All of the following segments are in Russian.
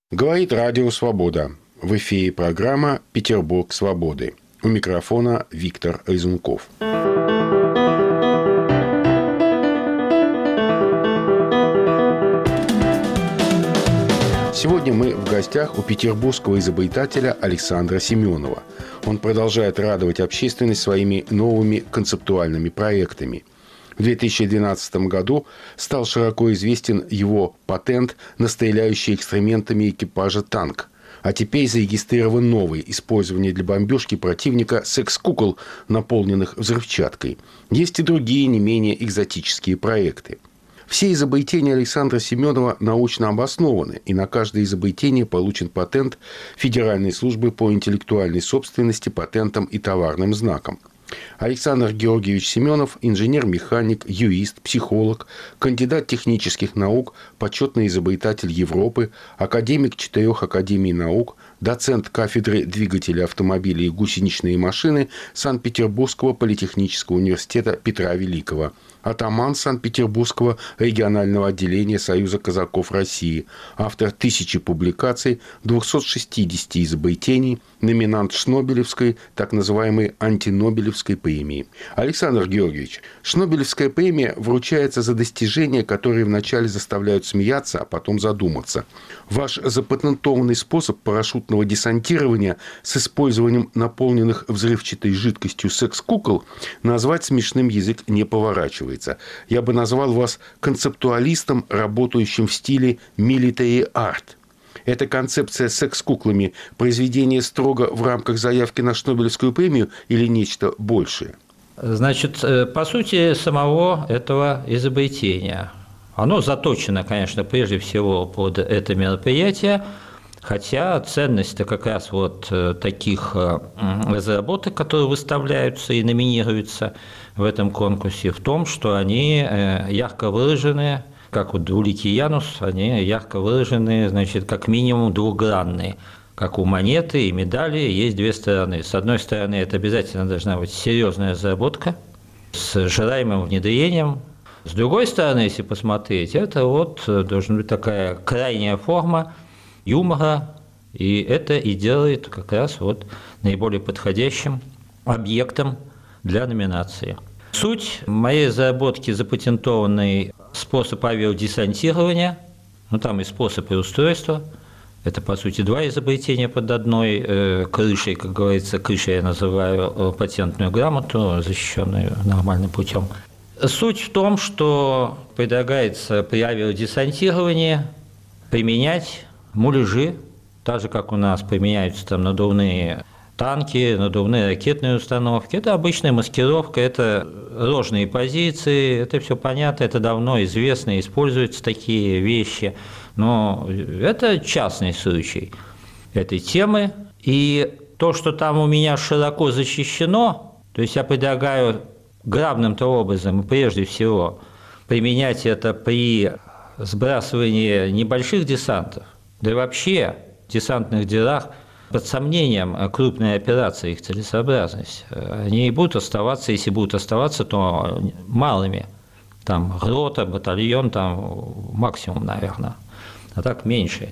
Говорит Радио Свобода. В эфире программа «Петербург свободы». У микрофона Виктор Резунков. Сегодня мы в гостях у петербургского изобретателя Александра Семенова. Он продолжает радовать общественность своими новыми концептуальными проектами. В 2012 году стал широко известен его патент на стреляющий экстрементами экипажа танк. А теперь зарегистрирован новый использование для бомбежки противника секс-кукол, наполненных взрывчаткой. Есть и другие не менее экзотические проекты. Все изобретения Александра Семенова научно обоснованы, и на каждое изобретение получен патент Федеральной службы по интеллектуальной собственности, патентам и товарным знакам. Александр Георгиевич Семенов – инженер-механик, юрист, психолог, кандидат технических наук, почетный изобретатель Европы, академик 4 академий наук, доцент кафедры двигателей автомобилей и гусеничные машины Санкт-Петербургского политехнического университета Петра Великого, атаман Санкт-Петербургского регионального отделения Союза казаков России, автор 1000 публикаций, 260 изобретений, номинант Шнобелевской, так называемой антинобелевской премии. Александр Георгиевич, Шнобелевская премия вручается за достижения, которые вначале заставляют смеяться, а потом задуматься. Ваш запатентованный способ парашютного десантирования с использованием наполненных взрывчатой жидкостью секс-кукол назвать смешным язык не поворачивается. Я бы назвал вас концептуалистом, работающим в стиле military art. Эта концепция с секс-куклами – произведение строго в рамках заявки на Шнобелевскую премию или нечто большее? Значит, по сути самого этого изобретения. Оно заточено, конечно, прежде всего под это мероприятие, хотя ценность-то как раз вот таких разработок, которые выставляются и номинируются в этом конкурсе, в том, что они ярко выражены, как вот у Ликиянус, они ярко выражены, значит, как минимум двугранные. Как у монеты и медали есть две стороны. С одной стороны, это обязательно должна быть серьезная разработка с желаемым внедрением. С другой стороны, если посмотреть, это вот должна быть такая крайняя форма юмора, и это и делает как раз вот наиболее подходящим объектом для номинации. Суть моей разработки – запатентованный способ авиадесантирования, там и способ, и устройство. Это, по сути, два изобретения под одной крышей, как говорится, крышей я называю патентную грамоту, защищенную нормальным путем. Суть в том, что предлагается при авиадесантировании применять муляжи, так же, как у нас применяются там надувные танки, надувные ракетные установки. Это обычная маскировка, это ложные позиции, это все понятно, это давно известно, используются такие вещи. Но это частный случай этой темы. И то, что там у меня широко защищено, то есть я предлагаю главным-то образом, прежде всего, применять это при сбрасывании небольших десантов, да и вообще в десантных делах под сомнением крупные операции, их целесообразность. Они и будут оставаться, если будут оставаться, то малыми. Там рота, батальон, там максимум, наверное, а так меньше.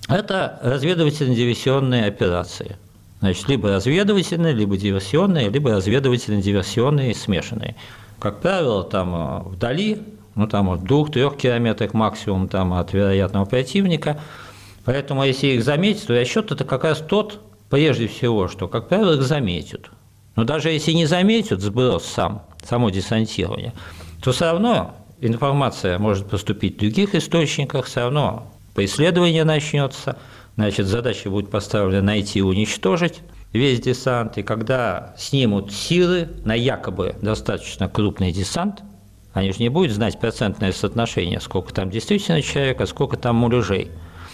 Это разведывательно-диверсионные операции. Значит, либо разведывательные, либо диверсионные, либо разведывательно-диверсионные смешанные. Как правило, там вдали, там в 2-3 километрах максимум там, от вероятного противника. Поэтому, если их заметить, то расчет это как раз тот, прежде всего, что, как правило, их заметят. Но даже если не заметят сброс само десантирование, то все равно информация может поступить в других источниках, все равно преследование начнется. Значит, задача будет поставлена найти и уничтожить весь десант. И когда снимут силы на якобы достаточно крупный десант, они же не будут знать процентное соотношение, сколько там действительно человек, а сколько там муляжей.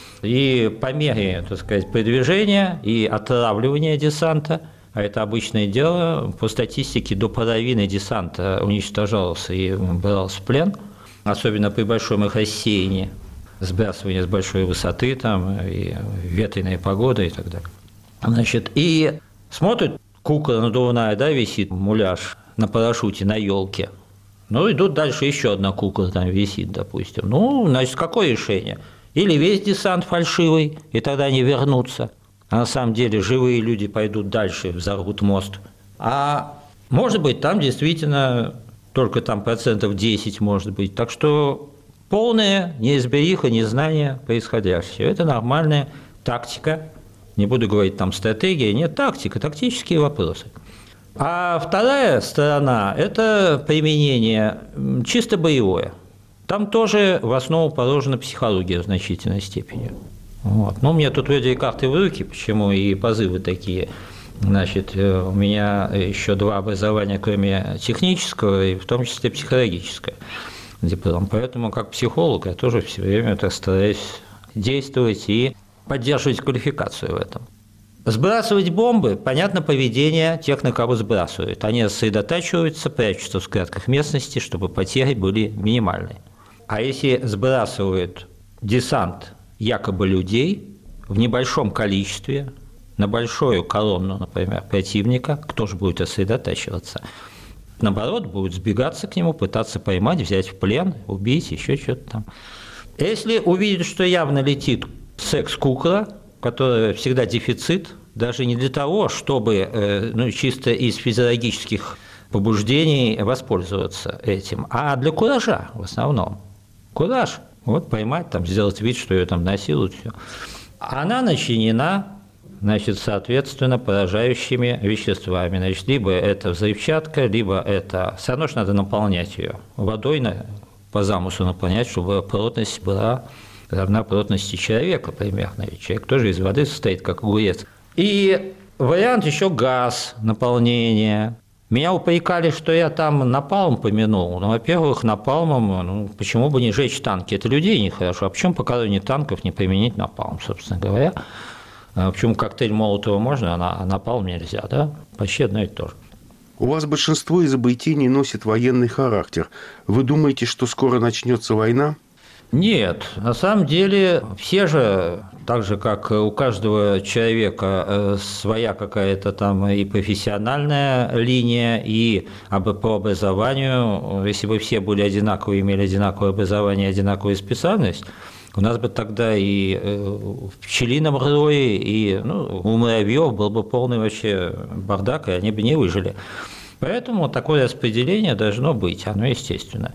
И по мере, так сказать, продвижения и отравливания десанта, а это обычное дело, по статистике до половины десанта уничтожался и брался в плен, особенно при большом их рассеянии, сбрасывание с большой высоты, там, и ветреная погода и так далее. Значит, и смотрят, кукла надувная, да, висит, муляж на парашюте, на елке. Ну, идут дальше, еще одна кукла там висит, допустим. Ну, значит, какое решение? Или весь десант фальшивый, и тогда они вернутся. А на самом деле живые люди пойдут дальше, взорвут мост. А может быть, там действительно только там 10% может быть. Так что полная неразбериха, незнание происходящего. Это нормальная тактика. Не буду говорить там стратегия, нет, тактика, тактические вопросы. А вторая сторона – это применение чисто боевое. Там тоже в основу положена психология в значительной степени. Вот. Ну, у меня тут вроде и карты в руки, почему и позывы такие. Значит, у меня еще 2 образования, кроме технического, и в том числе психологическое диплом. Поэтому как психолог я тоже все время стараюсь действовать и поддерживать квалификацию в этом. Сбрасывать бомбы, понятно, поведение тех, на кого сбрасывают. Они сосредотачиваются, прячутся в складках местности, чтобы потери были минимальны. А если сбрасывают десант якобы людей в небольшом количестве, на большую колонну, например, противника, кто же будет сосредотачиваться? Наоборот, будут сбегаться к нему, пытаться поймать, взять в плен, убить, еще что-то там. Если увидят, что явно летит секс-кукла, которая всегда дефицит, даже не для того, чтобы чисто из физиологических побуждений воспользоваться этим, а для куража в основном. Кураж. Вот поймать, там, сделать вид, что ее там насилуют. Все. Она начинена, значит, соответственно, поражающими веществами. Значит, либо это взрывчатка, либо это… Все равно же надо наполнять ее водой, по замыслу наполнять, чтобы плотность была равна плотности человека примерно. Ведь человек тоже из воды состоит, как огурец. И вариант еще газ наполнения. Меня упрекали, что я там напалм помянул. Ну, во-первых, напалмом, почему бы не жечь танки? Это людей нехорошо. А почему по колонне танков не применить напалм, собственно говоря? Почему коктейль Молотова можно, а напалм нельзя, да? Почти одно и то же. У вас большинство изобретений носит военный характер. Вы думаете, что скоро начнется война? Нет, на самом деле все же, так же, как у каждого человека своя какая-то там и профессиональная линия, и по образованию, если бы все были одинаковые, имели одинаковое образование, одинаковую специальность, у нас бы тогда и в пчелином рое, и у муравьев был бы полный вообще бардак, и они бы не выжили. Поэтому такое распределение должно быть, оно естественно.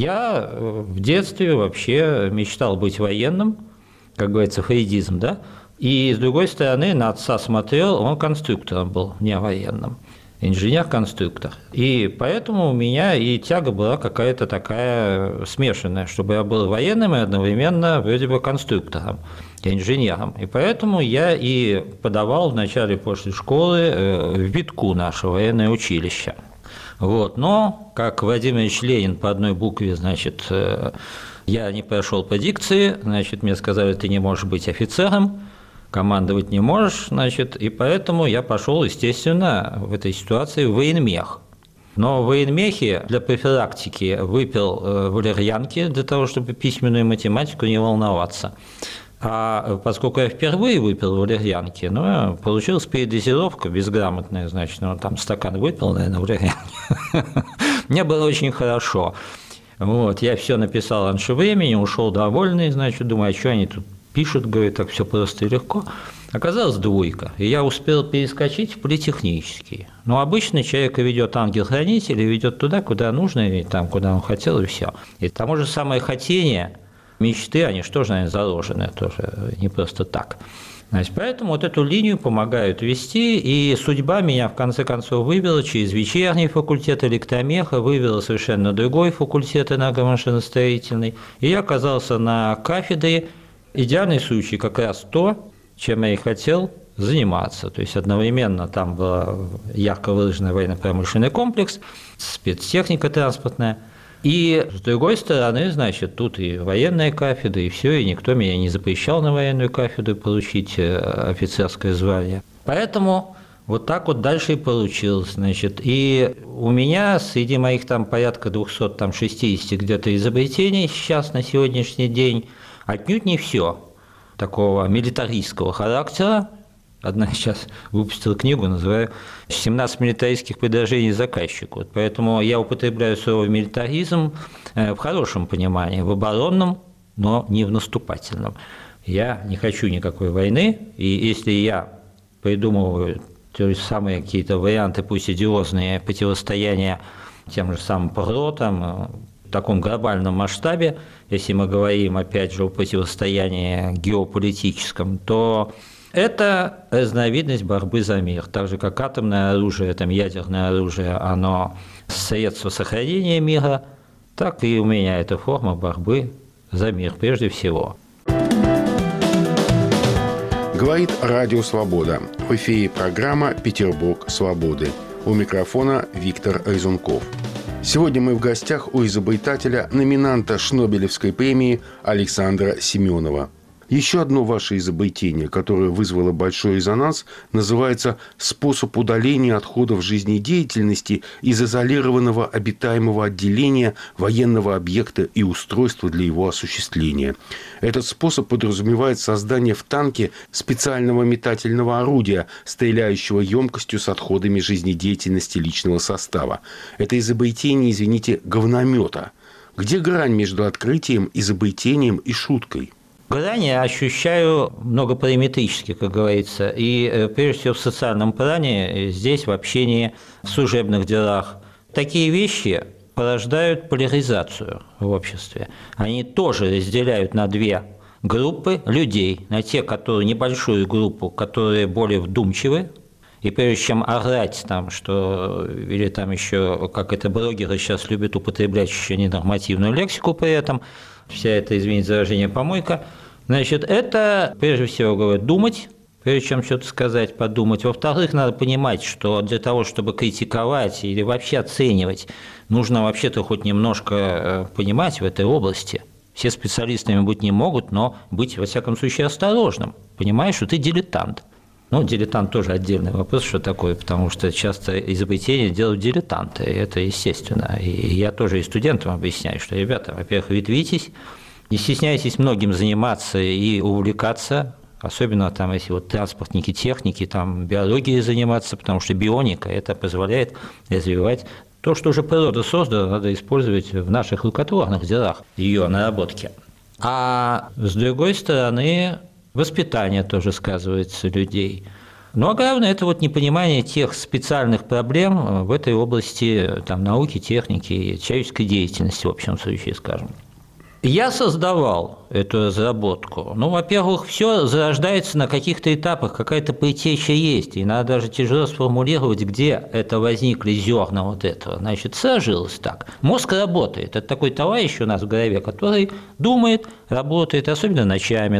Я в детстве вообще мечтал быть военным, как говорится, фрейдизм, да? И, с другой стороны, на отца смотрел, он конструктором был, не военным, инженер-конструктор. И поэтому у меня и тяга была какая-то такая смешанная, чтобы я был военным и одновременно вроде бы конструктором, инженером. И поэтому я и подавал вначале после школы в ВИТКУ, наше военное училище. Вот. Но, как Владимир Ильич Ленин по одной букве, значит, я не прошел по дикции, значит, мне сказали, ты не можешь быть офицером, командовать не можешь, значит, и поэтому я пошел, естественно, в этой ситуации в военмех. Но в военмехе для профилактики выпил валерьянки для того, чтобы письменную математику не волноваться. А поскольку я впервые выпил валерьянки, получилась передозировка безграмотная, значит, там стакан выпил, наверное, валерьянки. Мне было очень хорошо. Вот, я все написал раньше времени, ушел довольный, значит, думаю, а что они тут пишут, говорят, так все просто и легко. Оказалось 2, и я успел перескочить в политехнический. Но обычно человека ведет ангел-хранитель и ведет туда, куда нужно, и там, куда он хотел, и все. И тому же самое хотение, мечты, они же тоже, наверное, заложены, тоже не просто так. Значит, поэтому вот эту линию помогают вести, и судьба меня в конце концов вывела через вечерний факультет электромеха, вывела совершенно другой факультет энергомашиностроительный, и я оказался на кафедре. Идеальный случай как раз то, чем я и хотел заниматься. То есть одновременно там был ярко выраженный военно-промышленный комплекс, спецтехника транспортная. И с другой стороны, значит, тут и военная кафедра, и все, и никто меня не запрещал на военную кафедру получить офицерское звание. Поэтому вот так вот дальше и получилось, значит. И у меня среди моих там порядка 260 где-то изобретений сейчас на сегодняшний день отнюдь не все такого милитаристского характера. Одна сейчас выпустила книгу, называю «17 милитаристских предложений заказчику». Вот поэтому я употребляю слово «милитаризм» в хорошем понимании, в оборонном но не в наступательном. Я не хочу никакой войны, и если я придумываю те же самые какие-то варианты, пусть идиозные, противостояния тем же самым ПРО, в таком глобальном масштабе, если мы говорим, опять же, о противостоянии геополитическом, то это разновидность борьбы за мир. Так же, как атомное оружие, ядерное оружие, оно средство сохранения мира, так и у меня это форма борьбы за мир, прежде всего. Говорит Радио Свобода. В эфире программа «Петербург свободы». У микрофона Виктор Резунков. Сегодня мы в гостях у изобретателя, номинанта Шнобелевской премии Александра Семенова. Еще одно ваше изобретение, которое вызвало большой резонанс, называется «Способ удаления отходов жизнедеятельности из изолированного обитаемого отделения военного объекта и устройства для его осуществления». Этот способ подразумевает создание в танке специального метательного орудия, стреляющего емкостью с отходами жизнедеятельности личного состава. Это изобретение, извините, говномета. Где грань между открытием, изобретением и шуткой? Грань я ощущаю многопараметрически, как говорится, и прежде всего в социальном плане, здесь в общении, в служебных делах. Такие вещи порождают поляризацию в обществе. Они тоже разделяют на две группы людей, на те, которые небольшую группу, которые более вдумчивы, и прежде чем орать что или еще, как это блогеры сейчас любят употреблять еще ненормативную лексику при этом, вся эта, извините за выражение, помойка, это, прежде всего, говорят, думать, прежде чем что-то сказать, подумать. Во-вторых, надо понимать, что для того, чтобы критиковать или вообще оценивать, нужно вообще-то хоть немножко понимать в этой области. Все специалистами быть не могут, но быть, во всяком случае, осторожным. Понимаешь, что ты дилетант. Дилетант тоже отдельный вопрос, что такое, потому что часто изобретения делают дилетанты, и это естественно. И я тоже и студентам объясняю, что, ребята, во-первых, ветвитесь, не стесняйтесь многим заниматься и увлекаться, особенно если транспортники, техники, биологией заниматься, потому что бионика это позволяет развивать то, что уже природа создала, надо использовать в наших рукотворных делах, ее наработки. А с другой стороны, воспитание тоже сказывается людей. А главное, это непонимание тех специальных проблем в этой области науки, техники и человеческой деятельности, в общем случае, скажем. Я создавал эту разработку. Во-первых, все зарождается на каких-то этапах, какая-то предтеча есть, и надо даже тяжело сформулировать, где это возникли зерна этого. Сложилось так. Мозг работает. Это такой товарищ у нас в голове, который думает, работает, особенно ночами,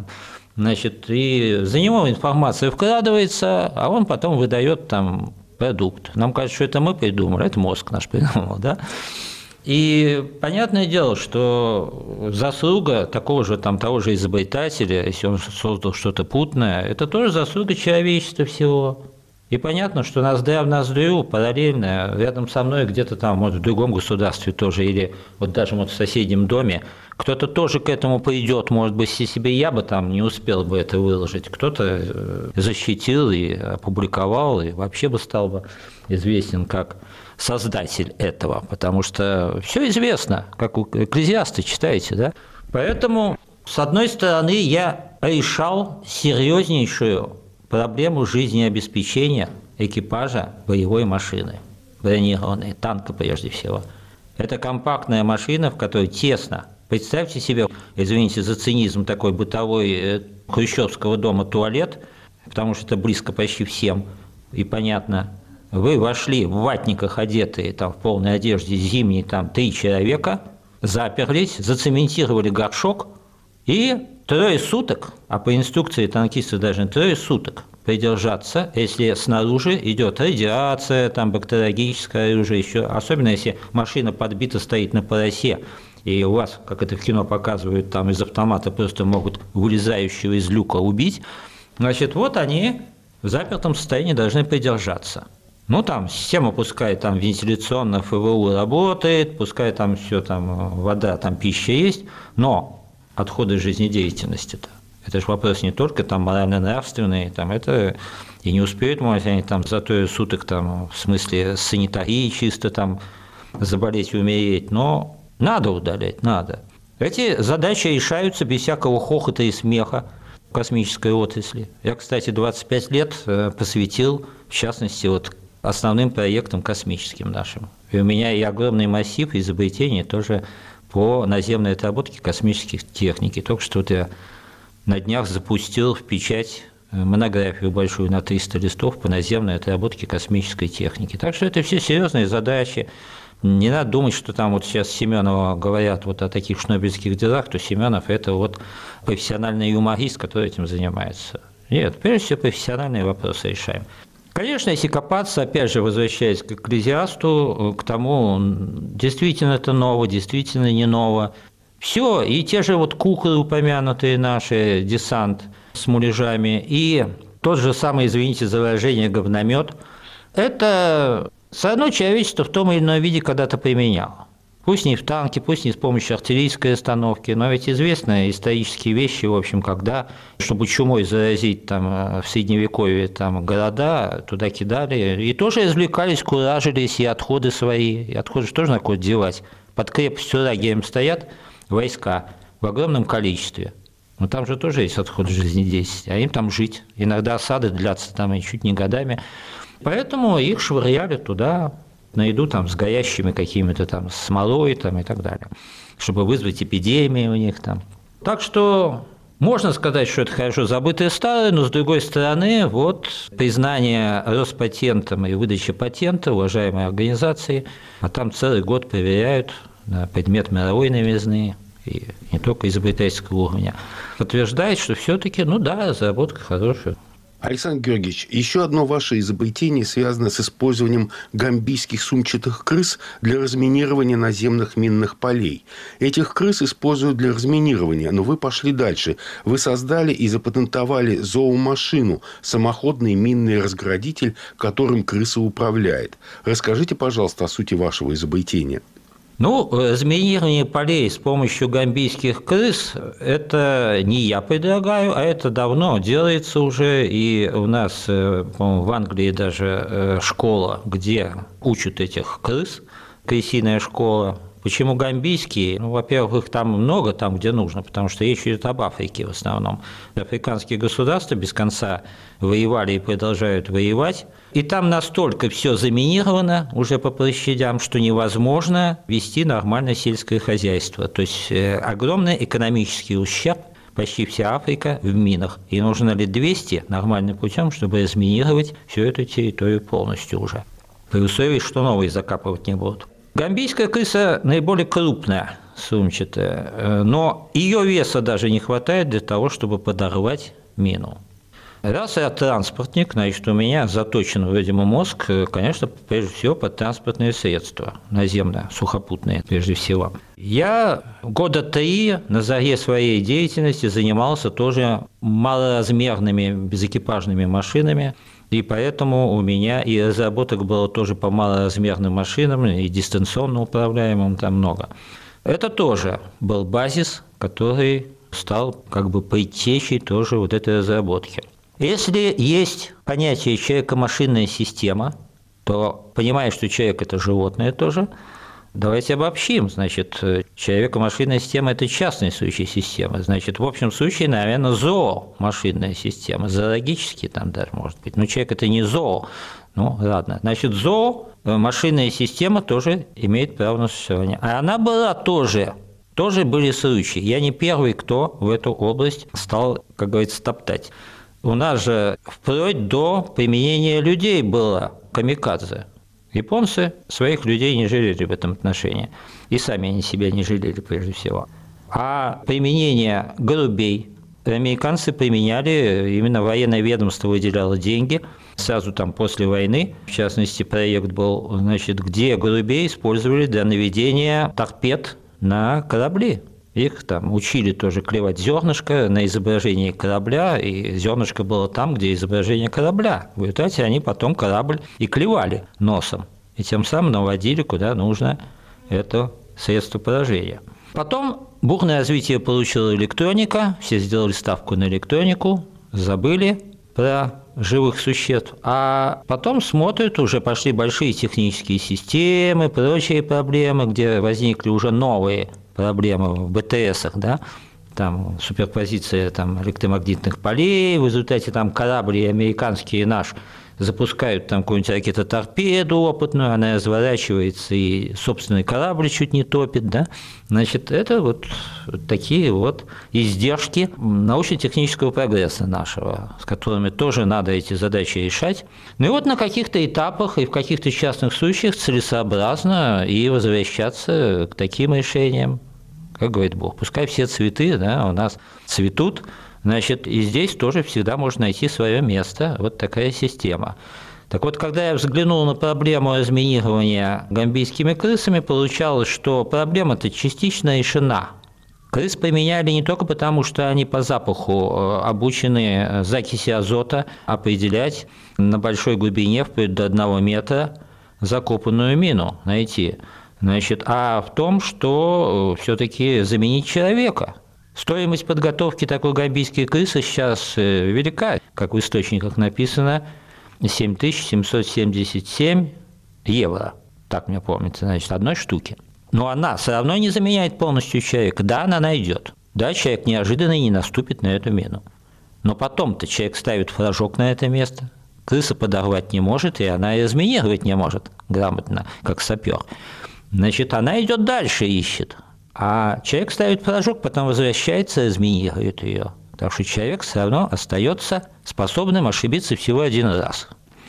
и за него информация вкладывается, а он потом выдает продукт. Нам кажется, что это мы придумали, это мозг наш придумал, И понятное дело, что заслуга того же изобретателя, если он создал что-то путное, это тоже заслуга человечества всего. И понятно, что ноздря в ноздрю параллельно, рядом со мной где-то может в другом государстве тоже, или даже в соседнем доме, кто-то тоже к этому придет, может быть, если себе я бы не успел бы это выложить, кто-то защитил и опубликовал, и вообще бы стал бы известен как создатель этого, потому что все известно, как у Экклезиаста читаете, да? Поэтому, с одной стороны, я решал серьезнейшую проблему жизнеобеспечения экипажа боевой машины, бронированной, танка прежде всего. Это компактная машина, в которой тесно. Представьте себе, извините за цинизм такой бытовой, хрущевского дома туалет, потому что это близко почти всем, и понятно. Вы вошли в ватниках одетые, в полной одежде зимней, 3 человека, заперлись, зацементировали горшок и 3 суток, а по инструкции танкисты должны 3 суток придержаться, если снаружи идет радиация, бактериологическое оружие, еще, особенно если машина подбита, стоит на полосе, и у вас, как это в кино показывают, из автомата просто могут вылезающего из люка убить, они в запертом состоянии должны придержаться. Система пускай вентиляционно ФВУ работает, пускай все вода, пища есть, но отходы жизнедеятельности-то. Это же вопрос не только морально-нравственный, это и не успеют, может, они за 3 суток, в смысле санитарии чисто заболеть и умереть, но надо удалять, надо. Эти задачи решаются без всякого хохота и смеха в космической отрасли. Я, кстати, 25 лет посвятил, в частности, вот основным проектам космическим нашим. И у меня и огромный массив изобретений тоже по наземной отработке космических техники. Только что вот я на днях запустил в печать монографию большую на 300 листов по наземной отработке космической техники. Так что это все серьезные задачи. Не надо думать, что там вот сейчас Семенова говорят вот о таких шнобелевских делах, то Семенов – это вот профессиональный юморист, который этим занимается. Нет, прежде всего профессиональные вопросы решаем. Конечно, если копаться, опять же, возвращаясь к экклезиасту, к тому, действительно это ново, действительно не ново. Все, и те же вот куклы упомянутые наши, десант с муляжами, и тот же самый, извините за выражение, говномет, это все равно человечество в том или ином виде когда-то применяло. Пусть не в танке, пусть не с помощью артиллерийской установки, но ведь известны исторические вещи, в общем, когда, чтобы чумой заразить там, в Средневековье там, города, туда кидали, и тоже извлекались, куражились, и отходы свои, и отходы же тоже надо куда девать. Под крепостью лагерем стоят войска в огромном количестве. Но там же тоже есть отход жизнедействия, а им там жить. Иногда осады длятся там и чуть не годами. Поэтому их швыряли туда, наряду там с горящими какими-то там смолой там, и так далее, чтобы вызвать эпидемии у них там. Так что можно сказать, что это хорошо забытое старое, но с другой стороны, вот признание Роспатентом и выдача патента уважаемой организации, а там целый год проверяют на предмет мировой новизны и не только изобретательского уровня, подтверждает, что все-таки, ну да, разработка хорошая. Александр Георгиевич, еще одно ваше изобретение связано с использованием гамбийских сумчатых крыс для разминирования наземных минных полей. Этих крыс используют для разминирования, но вы пошли дальше. Вы создали и запатентовали зоомашину, самоходный минный разградитель, которым крыса управляет. Расскажите, пожалуйста, о сути вашего изобретения. Ну, разминирование полей с помощью гамбийских крыс – это не я предлагаю, а это давно делается уже, и у нас, по-моему, в Англии даже школа, где учат этих крыс, крысиная школа. Почему гамбийские? Ну, во-первых, их там много, там, где нужно, потому что речь идет об Африке в основном. Африканские государства без конца воевали и продолжают воевать. И там настолько все заминировано уже по площадям, что невозможно вести нормальное сельское хозяйство. То есть огромный экономический ущерб, почти вся Африка в минах. И нужно лет 200 нормальным путем, чтобы разминировать всю эту территорию полностью уже. При условии, что новые закапывать не будут. Гамбийская крыса наиболее крупная, сумчатая, но ее веса даже не хватает для того, чтобы подорвать мину. Раз я транспортник, значит, у меня заточен, видимо, мозг, конечно, прежде всего под транспортные средства, наземные, сухопутные, прежде всего. Я года 3 на заре своей деятельности занимался тоже малоразмерными безэкипажными машинами, и поэтому у меня и разработок было тоже по малоразмерным машинам, и дистанционно управляемым там много. Это тоже был базис, который стал как бы предтечей тоже вот этой разработки. Если есть понятие человеко-машинная система, то, понимая, что человек – это животное тоже, давайте обобщим. Значит, человеко-машинная система – это частный случай системы. Значит, в общем случае, наверное, зоомашинная система. Зоологически там даже может быть. Но человек – это не зоо. Ну, ладно. Значит, зоомашинная система тоже имеет право на существование. А она была тоже были случаи. Я не первый, кто в эту область стал, как говорится, топтать. У нас же вплоть до применения людей было камикадзе. Японцы своих людей не жалели в этом отношении. И сами они себя не жалели прежде всего. А применение голубей американцы применяли, именно военное ведомство выделяло деньги сразу там после войны. В частности, проект был, значит, где голубей использовали для наведения торпед на корабли. Их там учили тоже клевать зернышко на изображении корабля, и зернышко было там, где изображение корабля. В результате они потом корабль и клевали носом, и тем самым наводили куда нужно это средство поражения. Потом бурное развитие получила электроника, все сделали ставку на электронику, забыли про живых существ, а потом смотрят, уже пошли большие технические системы, прочие проблемы, где возникли уже новые проблемы в БТСах, да, там суперпозиция там, электромагнитных полей, в результате там корабли американские и наш запускают там какую-нибудь ракетоторпеду опытную, она разворачивается и собственный корабль чуть не топит, да, значит, это вот такие вот издержки научно-технического прогресса нашего, с которыми тоже надо эти задачи решать. Ну и вот на каких-то этапах и в каких-то частных случаях целесообразно и возвращаться к таким решениям, как говорит Бог, пускай все цветы, да, у нас цветут. Значит, и здесь тоже всегда можно найти свое место, вот такая система. Так вот, когда я взглянул на проблему разминирования гамбийскими крысами, получалось, что проблема-то частично решена. Крыс поменяли не только потому, что они по запаху обучены закиси азота определять на большой глубине, вплоть до 1 метра, закопанную мину найти, значит, а в том, что все-таки заменить человека. Стоимость подготовки такой гамбийской крысы сейчас велика, как в источниках написано, 7777 евро, так мне помнится, значит, одной штуки. Но она все равно не заменяет полностью человека. Да, она найдет. Да, человек неожиданно не наступит на эту мину. Но потом-то человек ставит флажок на это место, крыса подорвать не может, и она и разминировать не может грамотно, как сапер. Значит, она идет дальше, ищет. А человек ставит флажок, потом возвращается, разминирует ее. Так что человек все равно остается способным ошибиться всего 1 раз.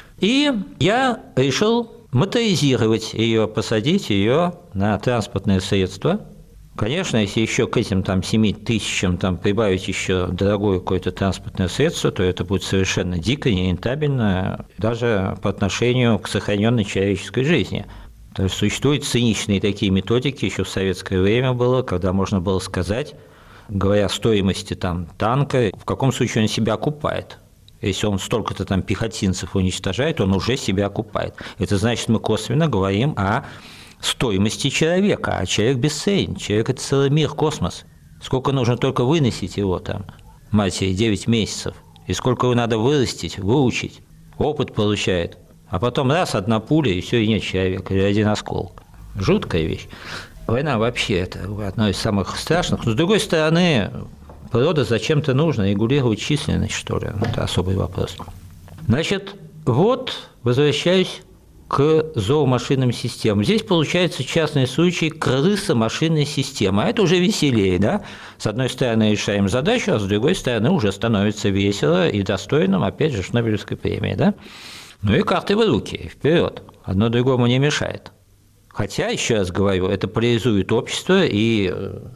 И я решил моторизировать ее, посадить ее на транспортное средство. Конечно, если еще к этим 7 тысячам прибавить еще дорогое какое-то транспортное средство, то это будет совершенно дико, нерентабельно, даже по отношению к сохраненной человеческой жизни. То есть существуют циничные такие методики, еще в советское время было, когда можно было сказать, говоря о стоимости танка, в каком случае он себя окупает. Если он столько-то пехотинцев уничтожает, он уже себя окупает. Это значит, мы косвенно говорим о стоимости человека, а человек бесценен, человек – это целый мир, космос. Сколько нужно только выносить его матери, 9 месяцев, и сколько его надо вырастить, выучить, опыт получает. А потом раз, 1 пуля, и все, и нет человека, или 1 осколок. Жуткая вещь. Война вообще это одно из самых страшных. Но, с другой стороны, природа зачем-то нужно регулировать численность, что ли. Это особый вопрос. Значит, вот возвращаюсь к зоомашинным системам. Здесь получается частный случай крыса-машинной системы. А это уже веселее, да? С одной стороны решаем задачу, а с другой стороны уже становится весело и достойным, опять же, Шнобелевской премии, да? Ну и карты в руки, вперед. Одно другому не мешает. Хотя, еще раз говорю, это поляризует общество, и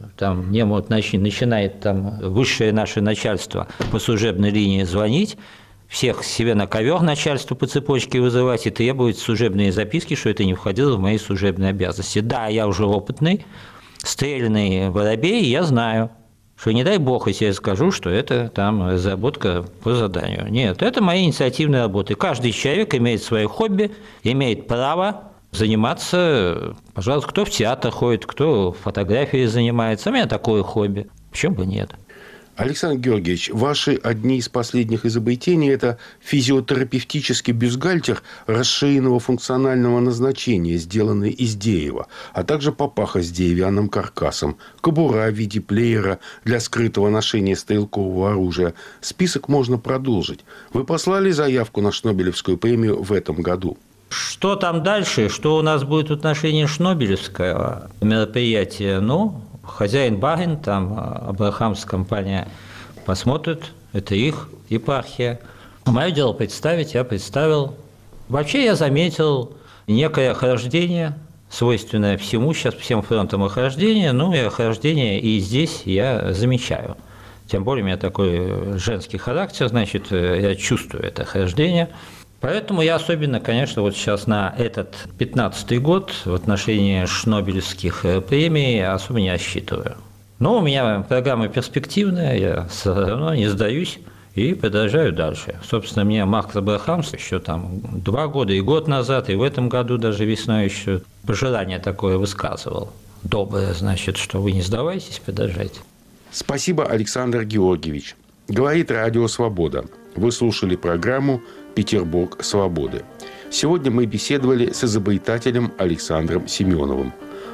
мне начинает высшее наше начальство по служебной линии звонить, всех себе на ковер начальству по цепочке вызывать и требовать служебные записки, что это не входило в мои служебные обязанности. Да, я уже опытный, стрельный воробей, я знаю, что не дай бог, если я скажу, что это разработка по заданию. Нет, это мои инициативные работы. Каждый человек имеет свое хобби, имеет право заниматься, пожалуйста, кто в театр ходит, кто фотографией занимается. У меня такое хобби. Почему бы нет? Александр Георгиевич, ваши одни из последних изобретений – это физиотерапевтический бюстгальтер расширенного функционального назначения, сделанный из дерева, а также папаха с деревянным каркасом, кобура в виде плеера для скрытого ношения стрелкового оружия. Список можно продолжить. Вы послали заявку на Шнобелевскую премию в этом году? Что там дальше? Что у нас будет в отношении Шнобелевского мероприятия? Хозяин барин, Абрахамс компания посмотрит, это их епархия. Мое дело представить, я представил. Вообще я заметил некое охлаждение, свойственное всему, сейчас всем фронтам охлаждение, и охлаждение и здесь я замечаю. Тем более у меня такой женский характер, значит, я чувствую это охлаждение. Поэтому я особенно, конечно, вот сейчас на этот 15-й год в отношении Шнобелевских премий особо не рассчитываю. Но у меня программа перспективная, я все равно не сдаюсь и продолжаю дальше. Собственно, мне Марк Абрахамс еще 2 года и год назад, и в этом году даже весной еще пожелание такое высказывал. Доброе, значит, что вы не сдавайтесь, продолжайте. Спасибо, Александр Георгиевич. Говорит Радио Свобода. Вы слушали программу «Петербург свободы». Сегодня мы беседовали с изобретателем Александром Семеновым.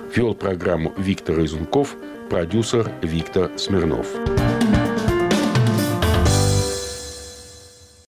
Вел программу Виктор Изунков, продюсер Виктор Смирнов.